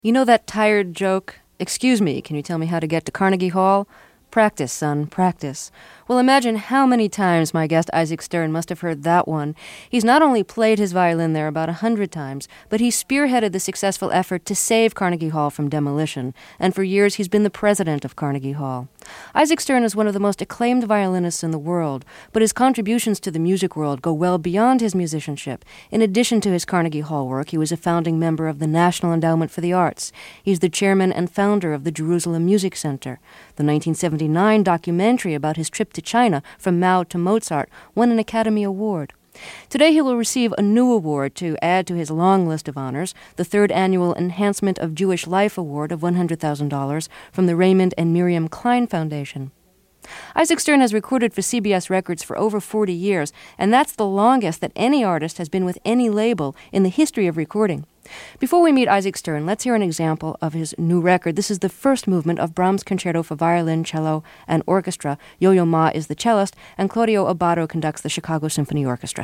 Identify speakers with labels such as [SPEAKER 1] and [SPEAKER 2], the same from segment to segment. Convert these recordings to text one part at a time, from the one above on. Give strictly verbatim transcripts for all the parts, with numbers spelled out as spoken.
[SPEAKER 1] You know that tired joke? Excuse me, can you tell me how to get to Carnegie Hall? Practice, son, practice. Well, imagine how many times my guest Isaac Stern must have heard that one. He's not only played his violin there about a hundred times, but he spearheaded the successful effort to save Carnegie Hall from demolition, and for years he's been the president of Carnegie Hall. Isaac Stern is one of the most acclaimed violinists in the world, but his contributions to the music world go well beyond his musicianship. In addition to his Carnegie Hall work, he was a founding member of the National Endowment for the Arts. He's the chairman and founder of the Jerusalem Music Center. The nineteen seventy-nine documentary about his trip to China from Mao to Mozart won an Academy Award. Today he will receive a new award to add to his long list of honors, the third annual Enhancement of Jewish Life Award of one hundred thousand dollars from the Raymond and Miriam Klein Foundation. Isaac Stern has recorded for C B S Records for over forty years, and that's the longest that any artist has been with any label in the history of recording. Before we meet Isaac Stern, let's hear an example of his new record. This is the first movement of Brahms' Concerto for Violin, Cello, and Orchestra. Yo-Yo Ma is the cellist, and Claudio Abbado conducts the Chicago Symphony Orchestra.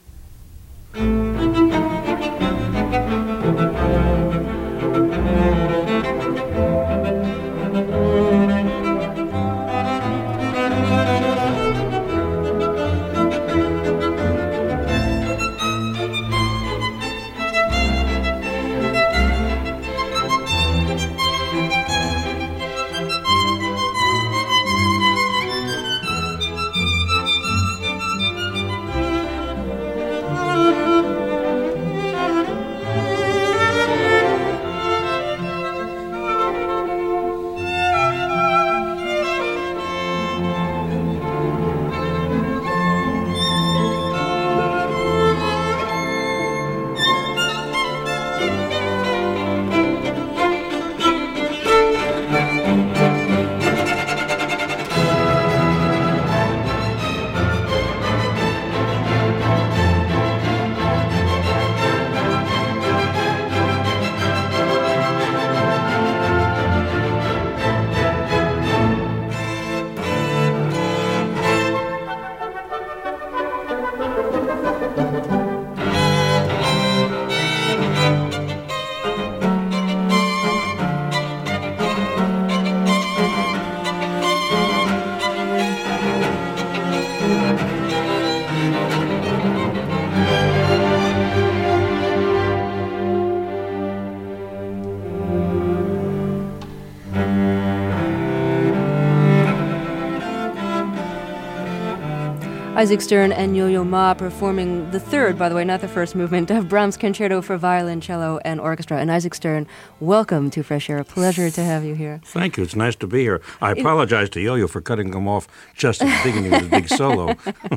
[SPEAKER 1] Isaac Stern and Yo-Yo Ma performing the third, by the way, not the first movement, of Brahms' Concerto for Violin, Cello, and Orchestra. And Isaac Stern, welcome to Fresh Air. A pleasure to have you here.
[SPEAKER 2] Thank you. It's nice to be here. I apologize to Yo-Yo for cutting him off just at the beginning of his big solo.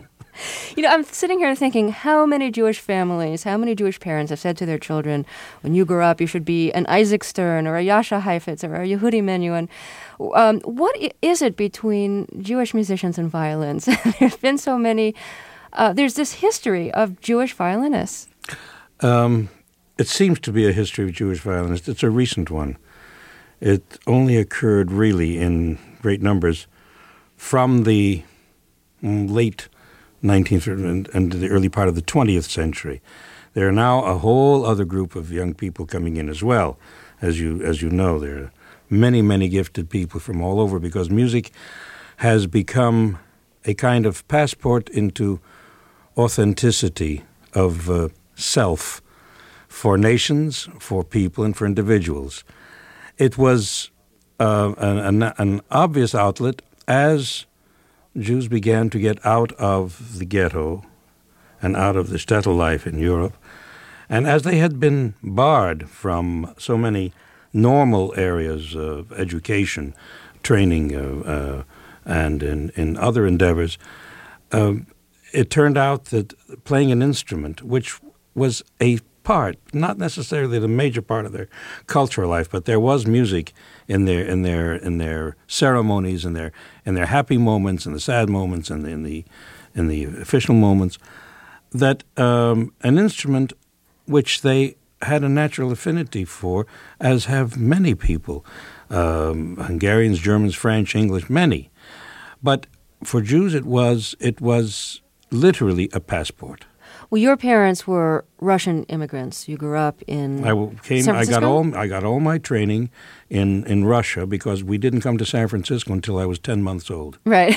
[SPEAKER 1] You know, I'm sitting here thinking, how many Jewish families, how many Jewish parents have said to their children, when you grow up, you should be an Isaac Stern or a Yasha Heifetz or a Yehudi Menuhin. Um, what is it between Jewish musicians and violins? There's been so many. Uh, there's this history of Jewish violinists.
[SPEAKER 2] Um, it seems to be a history of Jewish violinists. It's a recent one. It only occurred really in great numbers from the late nineteenth and, and the early part of the twentieth century. There are now a whole other group of young people coming in as well. As you as you know, there are many, many gifted people from all over because music has become a kind of passport into authenticity of uh, self for nations, for people, and for individuals. It was uh, an, an, an obvious outlet as Jews began to get out of the ghetto and out of the shtetl life in Europe. And as they had been barred from so many normal areas of education, training, uh, uh, and in, in other endeavors, uh, it turned out that playing an instrument, which was a part, not necessarily the major part of their cultural life, but there was music in their in their in their ceremonies, in their in their happy moments, in the sad moments, and in the in the official moments. That um, an instrument which they had a natural affinity for, as have many people, um, Hungarians, Germans, French, English, many. But for Jews, it was it was literally a passport.
[SPEAKER 1] Well, your parents were Russian immigrants. You grew up in
[SPEAKER 2] I w- came.
[SPEAKER 1] San
[SPEAKER 2] I got
[SPEAKER 1] Francisco?
[SPEAKER 2] all. I got all my training in in Russia because we didn't come to San Francisco until I was ten months old.
[SPEAKER 1] Right.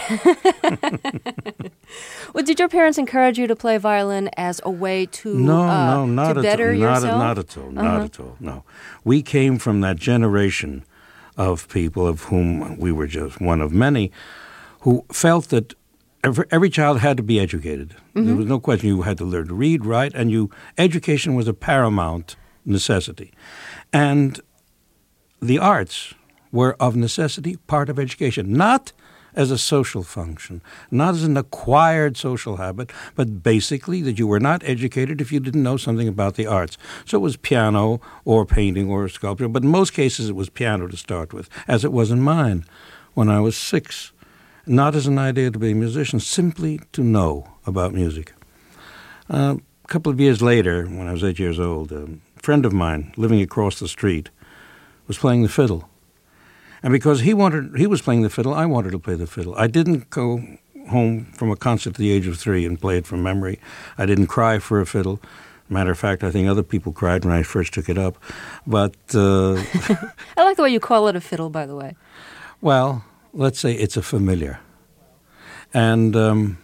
[SPEAKER 1] Well, did your parents encourage you to play violin as a way to
[SPEAKER 2] No,
[SPEAKER 1] uh,
[SPEAKER 2] no, not
[SPEAKER 1] to
[SPEAKER 2] at
[SPEAKER 1] better
[SPEAKER 2] all. Not,
[SPEAKER 1] yourself?
[SPEAKER 2] not at all. Not
[SPEAKER 1] Uh-huh.
[SPEAKER 2] at all. No, we came from that generation of people, of whom we were just one of many, who felt that every, every child had to be educated.
[SPEAKER 1] Mm-hmm.
[SPEAKER 2] There was no question. You had to learn to read, write, and you education was a paramount necessity, and the arts were of necessity part of education, not as a social function, not as an acquired social habit, but basically that you were not educated if you didn't know something about the arts. So it was piano or painting or sculpture, but in most cases it was piano to start with, as it was in mine when I was six. Not as an idea to be a musician, simply to know about music. Uh, a couple of years later, when I was eight years old, a friend of mine living across the street was playing the fiddle. And because he wanted, he was playing the fiddle, I wanted to play the fiddle. I didn't go home from a concert at the age of three and play it from memory. I didn't cry for a fiddle. Matter of fact, I think other people cried when I first took it up. But, uh,
[SPEAKER 1] I like the way you call it a fiddle, by the way.
[SPEAKER 2] well, let's say it's a familiar. And um,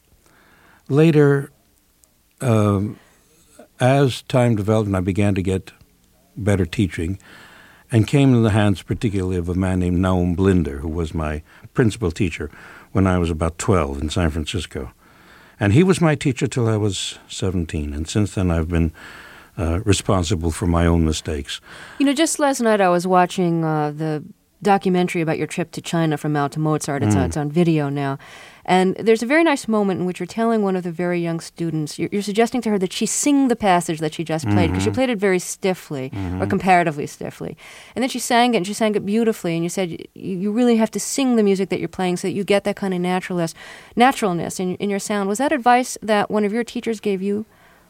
[SPEAKER 2] later, um, as time developed and I began to get better teaching, and came in the hands particularly of a man named Naum Blinder, who was my principal teacher when I was about twelve in San Francisco. And he was my teacher till I was seventeen, and since then I've been uh, responsible for my own mistakes.
[SPEAKER 1] You know, just last night I was watching uh, the documentary about your trip to China from Mao to Mozart. It's,
[SPEAKER 2] Mm.
[SPEAKER 1] on, it's on video now. And there's a very nice moment in which you're telling one of the very young students, you're, you're suggesting to her that she sing the passage that she just played, because she played it very stiffly, or comparatively stiffly. And then she sang it, and she sang it beautifully, and you said you, you really have to sing the music that you're playing so that you get that kind of naturalness, naturalness in, in your sound. Was that advice that one of your teachers gave you?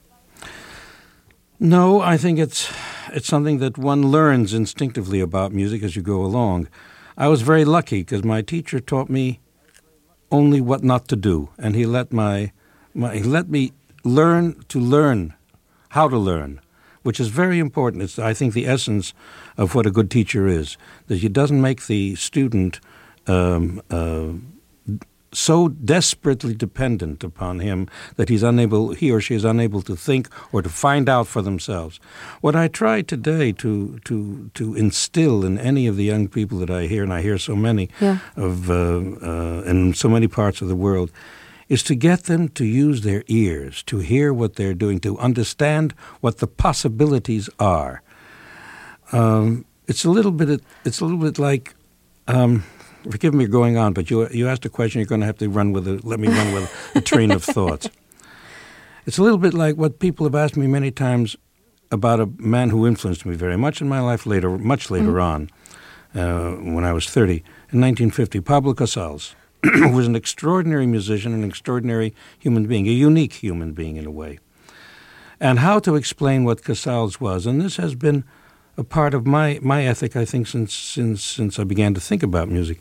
[SPEAKER 2] No, I think it's it's something that one learns instinctively about music as you go along. I was very lucky because my teacher taught me only what not to do, and he let my, my he let me learn to learn how to learn, which is very important. It's, I think, the essence of what a good teacher is, that he doesn't make the student um, uh, so desperately dependent upon him that he's unable, he or she is unable to think or to find out for themselves. What I try today to to to instill in any of the young people that I hear, and I hear so many
[SPEAKER 1] Yeah.
[SPEAKER 2] of uh, uh, in so many parts of the world, is to get them to use their ears, to hear what they're doing, to understand what the possibilities are. Um, it's a little bit. It's a little bit like. Um, Forgive me going on, but you you asked a question. You're going to have to run with it. Let me run with a train of thoughts. It's a little bit like what people have asked me many times about a man who influenced me very much in my life later, much later
[SPEAKER 1] Mm-hmm.
[SPEAKER 2] on, uh, when I was thirty, in nineteen fifty. Pablo Casals, who was an extraordinary musician, an extraordinary human being, a unique human being in a way. And how to explain what Casals was, and this has been a part of my, my ethic, I think, since since since I began to think about music.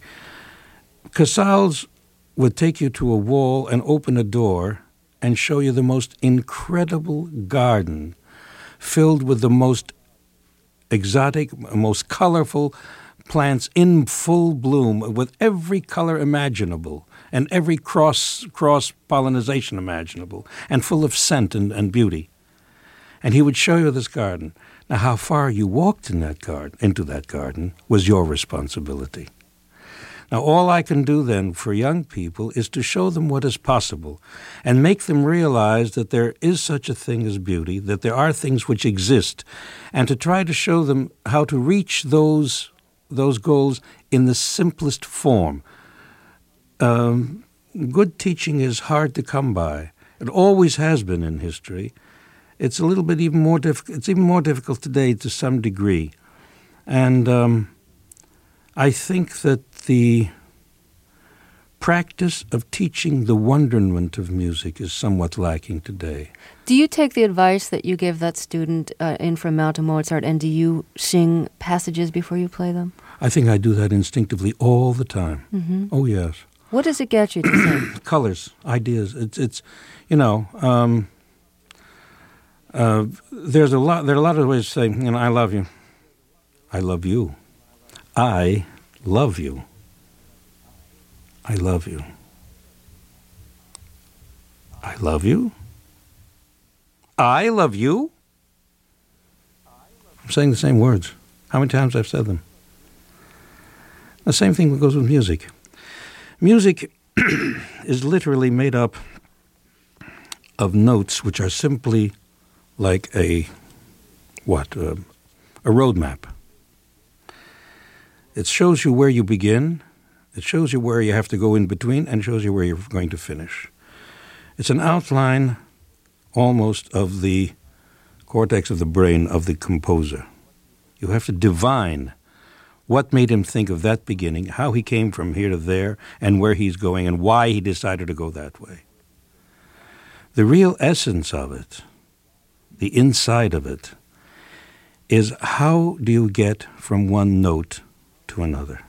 [SPEAKER 2] Casals would take you to a wall and open a door and show you the most incredible garden filled with the most exotic, most colorful plants in full bloom with every color imaginable and every cross cross pollination imaginable and full of scent and, and beauty. And he would show you this garden. Now, how far you walked in that garden, into that garden was your responsibility. Now, all I can do then for young people is to show them what is possible and make them realize that there is such a thing as beauty, that there are things which exist, and to try to show them how to reach those, those goals in the simplest form. Um, good teaching is hard to come by. It always has been in history. It's a little bit even more difficult. It's even more difficult today to some degree, and um, I think that the practice of teaching the wonderment of music is somewhat lacking today.
[SPEAKER 1] Do you take the advice that you gave that student uh, in from Mao to Mozart, and do you sing passages before you play them?
[SPEAKER 2] I think I do that instinctively all the time.
[SPEAKER 1] Mm-hmm.
[SPEAKER 2] Oh yes,
[SPEAKER 1] What does it get you to sing?
[SPEAKER 2] colors, ideas. It's it's, you know. Um, Uh, there's a lot. There are a lot of ways to say, you know, I love you. I love you. I love you. I love you. I love you. I love you. I'm saying the same words. How many times I've said them? The same thing goes with music. Music is literally made up of notes which are simply like a, what, uh, a road map. It shows you where you begin, it shows you where you have to go in between, and it shows you where you're going to finish. It's an outline almost of the cortex of the brain of the composer. You have to divine what made him think of that beginning, how he came from here to there, and where he's going, and why he decided to go that way. The real essence of it, the inside of it, is how do you get from one note to another?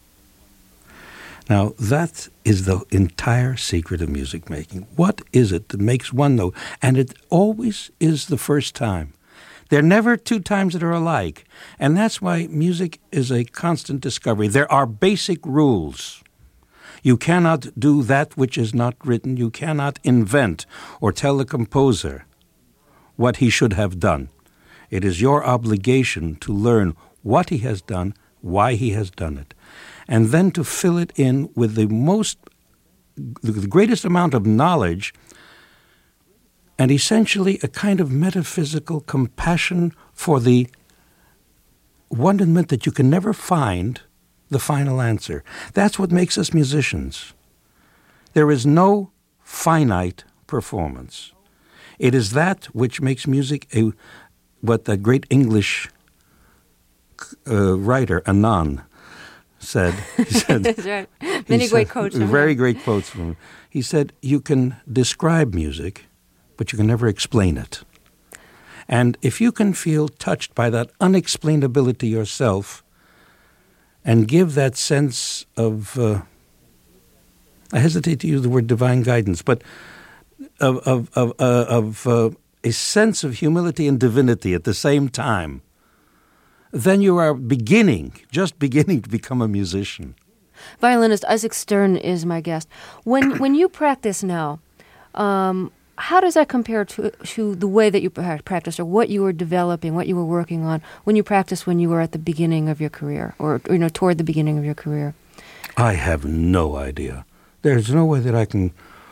[SPEAKER 2] Now, that is the entire secret of music making. What is it that makes one note? And it always is the first time. There are never two times that are alike. And that's why music is a constant discovery. There are basic rules. You cannot do that which is not written. You cannot invent or tell the composer what he should have done. It is your obligation to learn what he has done, why he has done it, and then to fill it in with the most, the greatest amount of knowledge and essentially a kind of metaphysical compassion for the wonderment that you can never find the final answer. That's what makes us musicians. There is no finite performance. It is that which makes music a what the great English uh, writer Anand said. He said
[SPEAKER 1] That's right. Many great quotes.
[SPEAKER 2] Very great quotes from him. He said, "You can describe music, but you can never explain it. And if you can feel touched by that unexplainability yourself and give that sense of, uh, I hesitate to use the word divine guidance, but of, of, of, uh, of uh, a sense of humility and divinity at the same time, then you are beginning, just beginning to become a musician."
[SPEAKER 1] Violinist Isaac Stern is my guest. When when you practice now, um, how does that compare to to the way that you practiced, or what you were developing, what you were working on when you practiced when you were at the beginning of your career, or you know, toward the beginning of your career?
[SPEAKER 2] I have no idea. There's no way that I can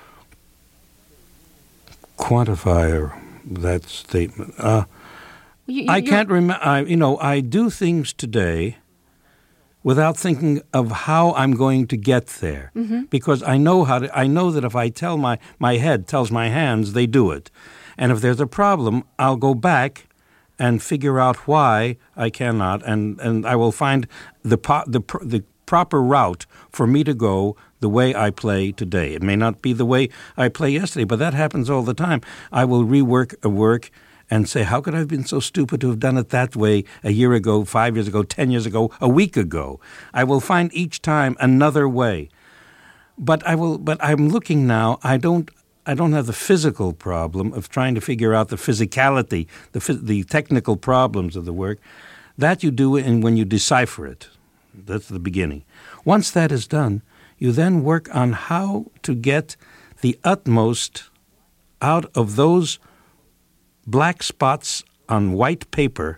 [SPEAKER 2] quantify that statement. Uh, you, you, I can't remember. You know, I do things today without thinking of how I'm going to get there, mm-hmm. because I know how to. I know that if I tell my my head tells my hands, they do it, and if there's a problem, I'll go back and figure out why I cannot, and, and I will find the po- the the proper route for me to go the way I play today. It may not be the way I play yesterday, but that happens all the time. I will rework a work and say, how could I have been so stupid to have done it that way a year ago, five years ago, ten years ago, a week ago? I will find each time another way. But I will. But I'm looking now. I don't. I don't have the physical problem of trying to figure out the physicality, the the technical problems of the work. That you do in when you decipher it. That's the beginning. Once that is done, you then work on how to get the utmost out of those black spots on white paper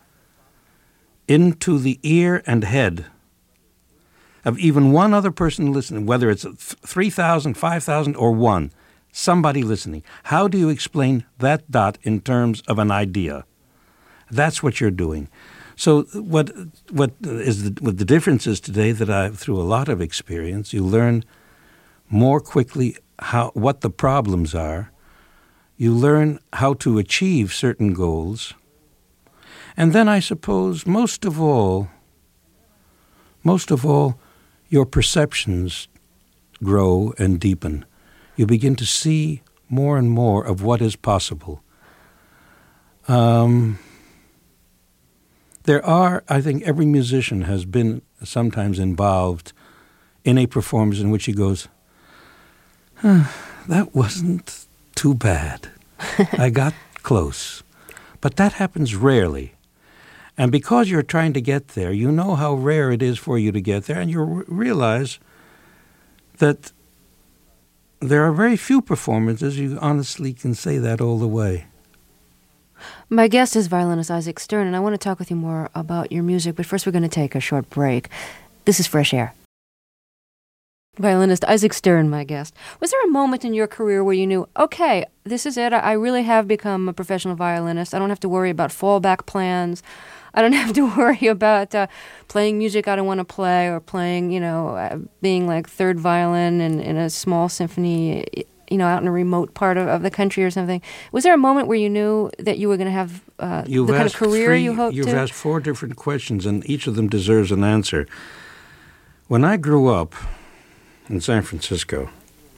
[SPEAKER 2] into the ear and head of even one other person listening, whether it's three thousand, five thousand, or one, somebody listening. How do you explain that dot in terms of an idea? That's what you're doing. So what what is the, what the difference is today that I, through a lot of experience, you learn more quickly how what the problems are. You learn how to achieve certain goals. And then I suppose most of all, most of all, your perceptions grow and deepen. You begin to see more and more of what is possible. Um, there are, I think every musician has been sometimes involved in a performance in which he goes, huh, that wasn't too bad. I got close. But that happens rarely. And because you're trying to get there, you know how rare it is for you to get there, and you r- realize that there are very few performances you honestly can say that all the way.
[SPEAKER 1] My guest is violinist Isaac Stern, and I want to talk with you more about your music, but first we're going to take a short break. This is Fresh Air. Violinist Isaac Stern, my guest. Was there a moment in your career where you knew, okay, this is it, I really have become a professional violinist, I don't have to worry about fallback plans, I don't have to worry about uh, playing music I don't want to play, or playing, you know, uh, being like third violin in, in a small symphony, you know, out in a remote part of, of the country or something? Was there a moment where you knew that you were going to have uh, the kind of career
[SPEAKER 2] three,
[SPEAKER 1] you hoped
[SPEAKER 2] you've
[SPEAKER 1] to?
[SPEAKER 2] You've asked four different questions, and each of them deserves an answer. When I grew up in San Francisco,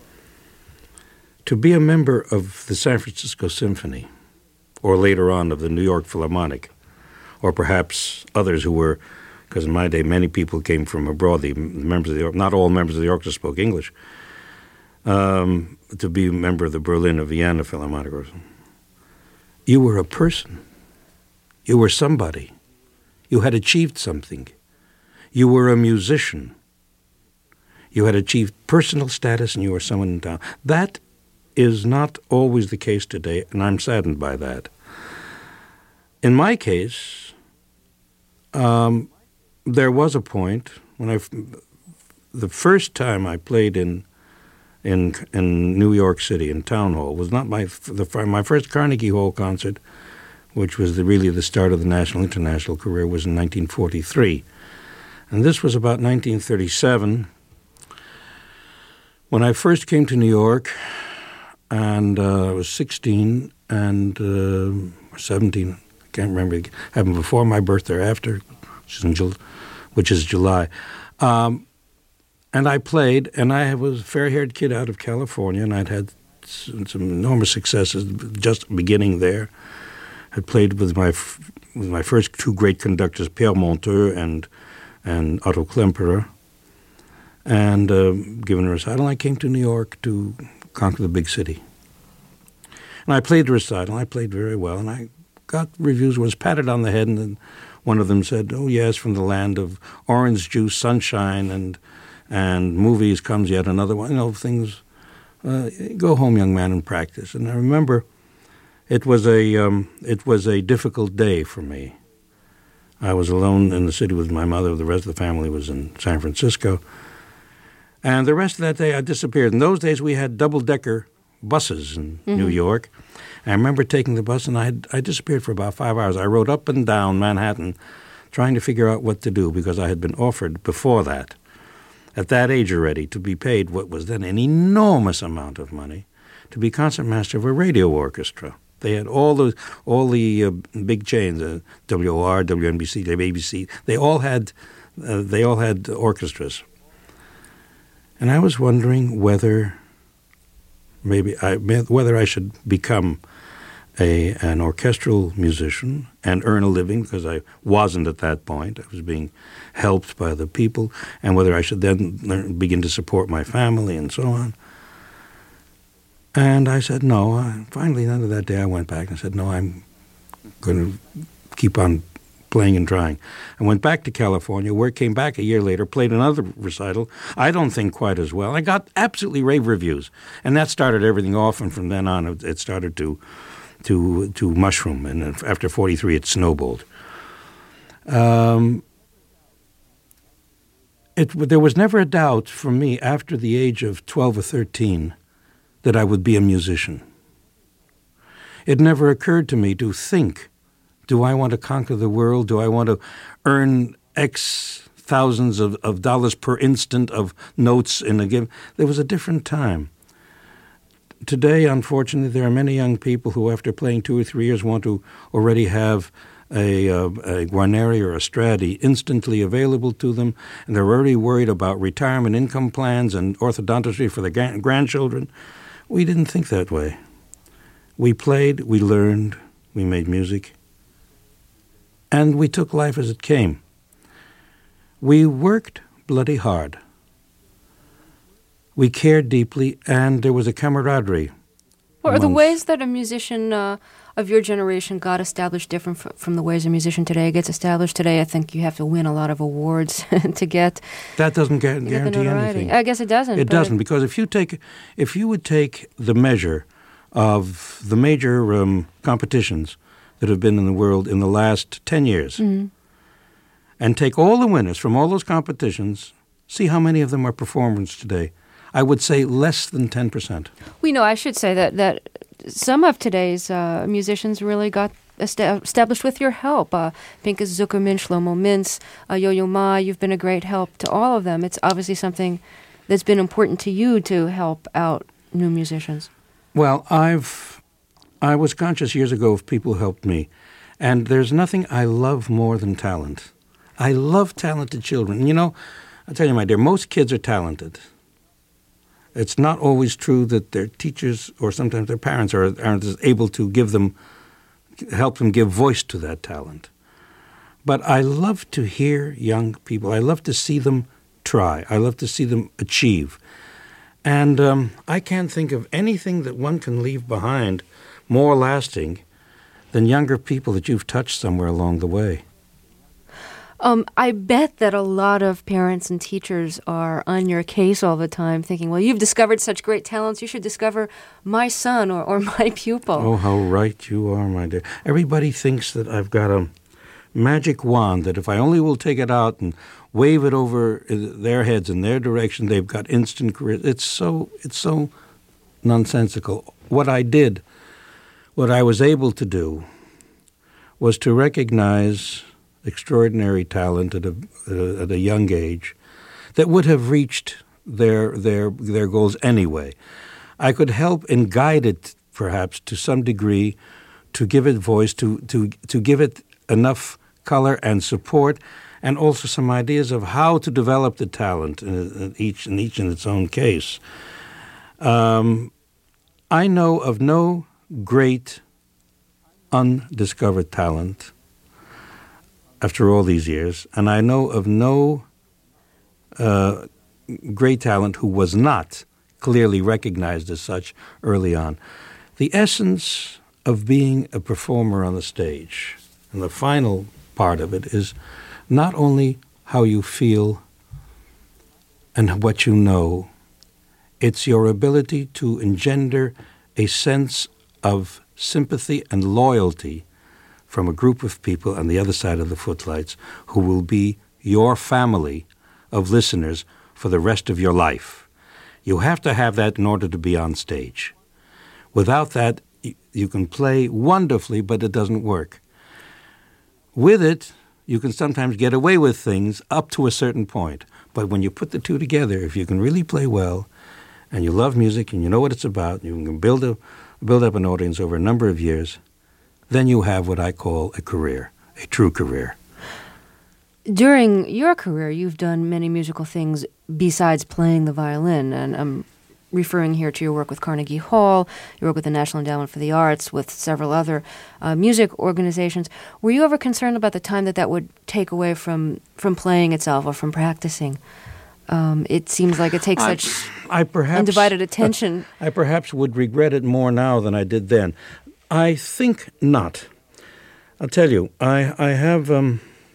[SPEAKER 2] to be a member of the San Francisco Symphony, or later on of the New York Philharmonic, or perhaps others who were, because in my day many people came from abroad, the members of the, not all members of the orchestra spoke English, um, to be a member of the Berlin or Vienna Philharmonic or something. You were a person. You were somebody. You had achieved something. You were a musician. You had achieved personal status, and you were someone in town. That is not always the case today, and I'm saddened by that. In my case, um, there was a point when I, the first time I played in in in New York City in Town Hall was not my the my first Carnegie Hall concert, which was the, really the start of the national international career, was in nineteen forty-three, and this was about nineteen thirty-seven. When I first came to New York, and uh, I was sixteen and uh, seventeen. I can't remember. It happened before my birthday or after, which is, in Jul- which is July. Um, and I played, and I was a fair-haired kid out of California, and I'd had some, some enormous successes just beginning there. I played with my f- with my first two great conductors, Pierre Monteux and and Otto Klemperer. And uh, given a recital, I came to New York to conquer the big city. And I played the recital. I played very well, and I got reviews, was patted on the head, and then one of them said, "Oh yes, from the land of orange juice, sunshine, and and movies comes yet another one." You know, things. Uh, go home, young man, and practice. And I remember, it was a um, it was a difficult day for me. I was alone in the city with my mother. The rest of the family was in San Francisco. And the rest of that day, I disappeared. In those days, we had double-decker buses in mm-hmm. New York. I remember taking the bus, and I had, I disappeared for about five hours. I rode up and down Manhattan trying to figure out what to do, because I had been offered before that, at that age already, to be paid what was then an enormous amount of money to be concertmaster of a radio orchestra. They had all the all the uh, big chains, uh, W O R, W N B C, A B C. They all had uh, they all had orchestras. And I was wondering whether maybe I whether I should become a an orchestral musician and earn a living, because I wasn't at that point. I was being helped by the people, and whether I should then learn, begin to support my family and so on. And I said no. I, finally, the end of that day, I went back and said, no, I'm going to keep on playing and trying. I went back to California, where came back a year later, played another recital. I don't think quite as well. I got absolutely rave reviews, and that started everything off. And from then on, it, it started to to to mushroom. And after forty-three, it snowballed. Um, it there was never a doubt for me after the age of twelve or thirteen that I would be a musician. It never occurred to me to think, do I want to conquer the world? Do I want to earn X thousands of, of dollars per instant of notes in a given? There was a different time. Today, unfortunately, there are many young people who, after playing two or three years, want to already have a, uh, a Guarneri or a Stradi instantly available to them, and they're already worried about retirement income plans and orthodontistry for their ga- grandchildren. We didn't think that way. We played, we learned, we made music, and we took life as it came. We worked bloody hard. We cared deeply, and there was a camaraderie
[SPEAKER 1] What are the
[SPEAKER 2] amongst-
[SPEAKER 1] ways that a musician uh, of your generation got established different f- from the ways a musician today gets established? Today, I think you have to win a lot of awards to get
[SPEAKER 2] That doesn't gu-
[SPEAKER 1] to get the
[SPEAKER 2] guarantee
[SPEAKER 1] notoriety.
[SPEAKER 2] anything.
[SPEAKER 1] I guess it doesn't.
[SPEAKER 2] It
[SPEAKER 1] but
[SPEAKER 2] doesn't, because if you take, if you would take the measure of the major um, competitions that have been in the world in the last ten years,
[SPEAKER 1] Mhm.
[SPEAKER 2] and take all the winners from all those competitions, see how many of them are performers today. I would say less than ten percent.
[SPEAKER 1] We know, I should say that, that some of today's uh, musicians really got esta- established with your help. Uh, Pinchas Zuckerman, Shlomo Mintz, uh, Yo-Yo Ma, you've been a great help to all of them. It's obviously something that's been important to you to help out new musicians.
[SPEAKER 2] Well, I've I was conscious years ago of people who helped me, and there's nothing I love more than talent. I love talented children. You know, I'll tell you, my dear, most kids are talented. It's not always true that their teachers or sometimes their parents are, aren't as able to give them, help them give voice to that talent. But I love to hear young people. I love to see them try. I love to see them achieve. And um, I can't think of anything that one can leave behind more lasting than younger people that you've touched somewhere along the way.
[SPEAKER 1] Um, I bet that a lot of parents and teachers are on your case all the time thinking, well, you've discovered such great talents, you should discover my son or, or my pupil.
[SPEAKER 2] Oh, how right you are, my dear. Everybody thinks that I've got a magic wand, that if I only will take it out and wave it over their heads in their direction, they've got instant career. It's so, it's so nonsensical. What I did, what I was able to do, was to recognize extraordinary talent at a, uh, at a young age that would have reached their their their goals anyway. I could help and guide it, perhaps, to some degree, to give it voice, to to to give it enough color and support, and also some ideas of how to develop the talent in each in each in its own case. Um, I know of no great undiscovered talent after all these years, and I know of no uh, great talent who was not clearly recognized as such early on. The essence of being a performer on the stage, and the final part of it, is not only how you feel and what you know, it's your ability to engender a sense of sympathy and loyalty from a group of people on the other side of the footlights who will be your family of listeners for the rest of your life. You have to have that in order to be on stage. Without that, you can play wonderfully, but it doesn't work. With it, you can sometimes get away with things up to a certain point. But when you put the two together, if you can really play well, and you love music, and you know what it's about, you can build a, build up an audience over a number of years, then you have what I call a career, a true career.
[SPEAKER 1] During your career, you've done many musical things besides playing the violin, and I'm referring here to your work with Carnegie Hall, your work with the National Endowment for the Arts, with several other uh, music organizations. Were you ever concerned about the time that that would take away from, from playing itself or from practicing? Um, it seems like it takes
[SPEAKER 2] I,
[SPEAKER 1] such
[SPEAKER 2] I perhaps,
[SPEAKER 1] undivided attention.
[SPEAKER 2] I perhaps would regret it more now than I did then. I think not. I'll tell you, I, I have um,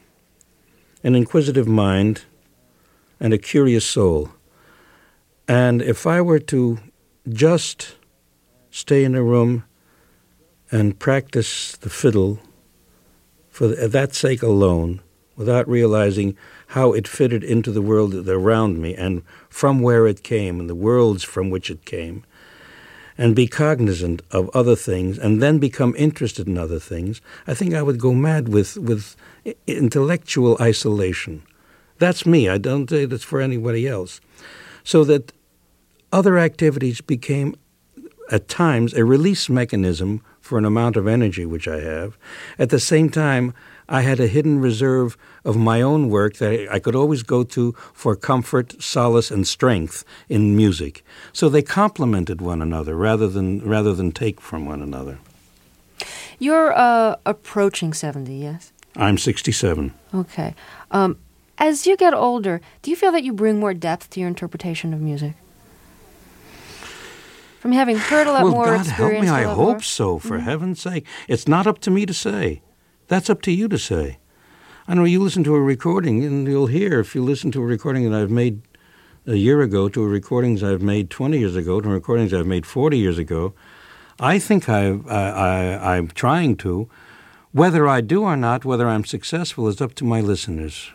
[SPEAKER 2] an inquisitive mind and a curious soul. And if I were to just stay in a room and practice the fiddle for that sake alone, without realizing how it fitted into the world around me and from where it came and the worlds from which it came, and be cognizant of other things, and then become interested in other things, I think I would go mad with, with intellectual isolation. That's me. I don't say that's for anybody else. So that other activities became, at times, a release mechanism for an amount of energy which I have. At the same time, I had a hidden reserve of my own work that I could always go to for comfort, solace, and strength in music. So they complemented one another rather than rather than take from one another.
[SPEAKER 1] You're uh, approaching seventy, yes?
[SPEAKER 2] I'm sixty-seven.
[SPEAKER 1] Okay. Um, as you get older, do you feel that you bring more depth to your interpretation of music? From having heard a lot
[SPEAKER 2] well,
[SPEAKER 1] more,
[SPEAKER 2] God help me,
[SPEAKER 1] experienced
[SPEAKER 2] I
[SPEAKER 1] a lot
[SPEAKER 2] hope
[SPEAKER 1] more?
[SPEAKER 2] so, for
[SPEAKER 1] Mm-hmm.
[SPEAKER 2] heaven's sake. It's not up to me to say. That's up to you to say. I know you listen to a recording, and you'll hear, if you listen to a recording that I've made a year ago, to recordings I've made twenty years ago, to recordings I've made forty years ago, I think I've, I, I, I'm trying to. Whether I do or not, whether I'm successful, is up to my listeners.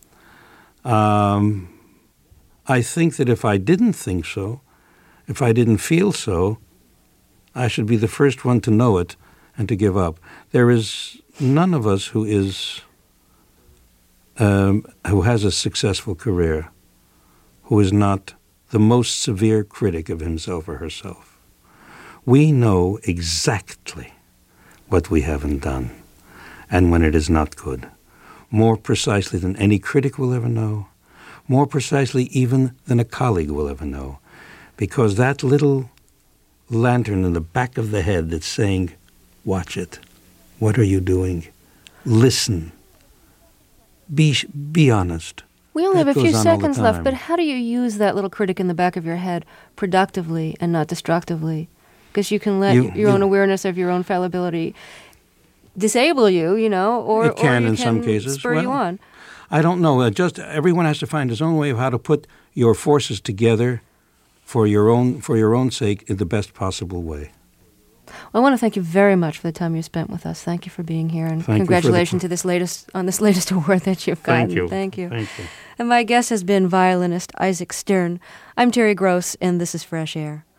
[SPEAKER 2] Um, I think that if I didn't think so, if I didn't feel so, I should be the first one to know it and to give up. There is none of us who is um, who has a successful career who is not the most severe critic of himself or herself. We know exactly what we haven't done and when it is not good, more precisely than any critic will ever know, more precisely even than a colleague will ever know, because that little lantern in the back of the head that's saying, watch it, what are you doing, listen, be, be honest.
[SPEAKER 1] We only
[SPEAKER 2] That
[SPEAKER 1] have a few
[SPEAKER 2] goes on all the
[SPEAKER 1] seconds left,
[SPEAKER 2] time.
[SPEAKER 1] but how do you use that little critic in the back of your head productively and not destructively? Because you can let
[SPEAKER 2] You-
[SPEAKER 1] your own
[SPEAKER 2] you-
[SPEAKER 1] awareness of your own fallibility disable you, you know, or,
[SPEAKER 2] It can
[SPEAKER 1] or you
[SPEAKER 2] in some
[SPEAKER 1] can
[SPEAKER 2] cases.
[SPEAKER 1] spur you
[SPEAKER 2] Well,
[SPEAKER 1] on.
[SPEAKER 2] I don't know. Uh, just everyone has to find his own way of how to put your forces together for your own for your own sake in the best possible way.
[SPEAKER 1] I want to thank you very much for the time you spent with us. Thank you for being here, and
[SPEAKER 2] Thank you for the
[SPEAKER 1] congratulations
[SPEAKER 2] qu-
[SPEAKER 1] to this latest on this latest award that you've gotten.
[SPEAKER 2] Thank you.
[SPEAKER 1] Thank you.
[SPEAKER 2] Thank you.
[SPEAKER 1] And my guest has been violinist Isaac Stern. I'm Terry Gross, and this is Fresh Air.